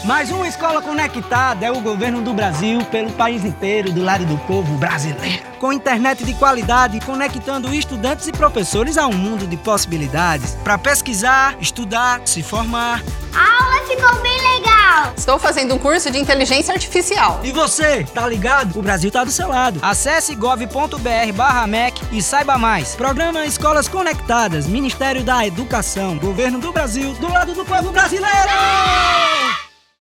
Mais uma escola conectada é o governo do Brasil pelo país inteiro, do lado do povo brasileiro. Com internet de qualidade, conectando estudantes e professores a um mundo de possibilidades. Para pesquisar, estudar, se formar. A aula ficou bem legal! Estou fazendo um curso de inteligência artificial. E você, tá ligado? O Brasil tá do seu lado. Acesse gov.br/MEC e saiba mais. Programa Escolas Conectadas, Ministério da Educação, Governo do Brasil, do lado do povo brasileiro!